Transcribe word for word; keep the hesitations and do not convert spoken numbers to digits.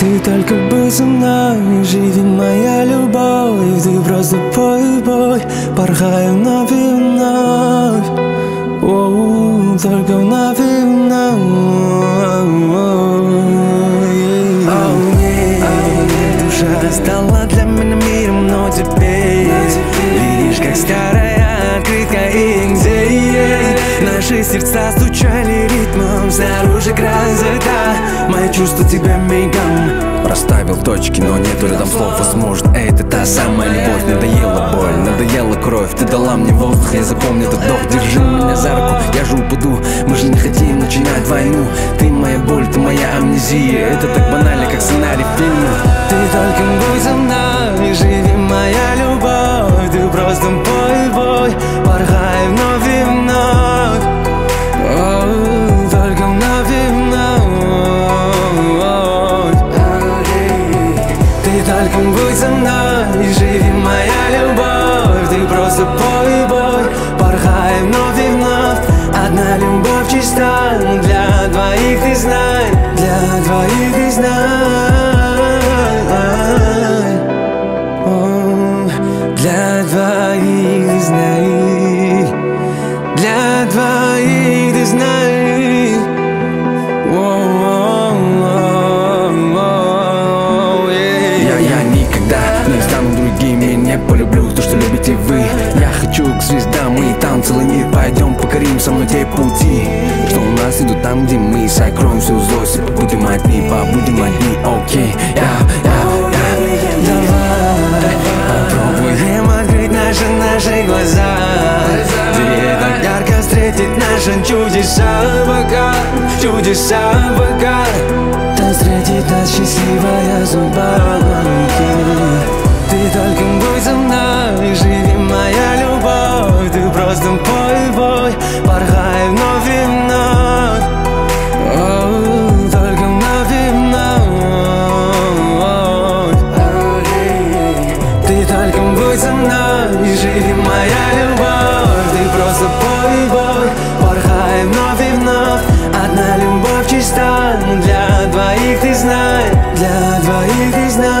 Ты только будь со мной, живи моя любовь. Ты просто пой, пой, порхай вновь и вновь. О, только вновь и вновь. О, нет, душа стала для меня миром, но теперь видишь, как старая открытка и где наши сердца стучали ритмом. Снаружи грозота, мои чувства тебя мигом расставил точки, но нету рядом слов. Возможно, это та самая любовь. Надоела боль, надоела кровь. Ты дала мне воздух, я запомню этот вдох. Держи меня за руку, я же упаду. Мы же не хотим начинать войну. Ты моя боль, ты моя амнезия. Это так банально, как сценарий фильма. Ты только будь со мной, живи моя любовь. Ты просто пой, пой, порхай вновь и вновь. О, только вновь и вновь. Ты только будь со мной, живи моя любовь. Ты просто пой, пой, порхай вновь и вновь. Одна любовь чиста, для двоих ты знай, для двоих ты знай. Для двоих ты знай, для двоих ты знай. Я, я никогда не стану другим, я не полюблю то, что любите вы. Я хочу к звездам, мы там целый мир. Пойдем покорим со мной те пути, что у нас идут там, где мы сокроем всю злость. Будем одни, побудем одни, окей. Я, я, Попробуем открыть наши, наши глаза, где так ярко встретить наши чудеса пока, чудеса пока. Там встретит нас счастливая судьба. Ты только будь со мной, живи моя любовь. Ты просто пой, пой, порхай вновь и вновь. О, только вновь и вновь. Ты только будь со мной, живи моя любовь. Ты просто пой, пой, порхай вновь и вновь. Одна любовь чиста, для двоих ты знай, для двоих ты знай.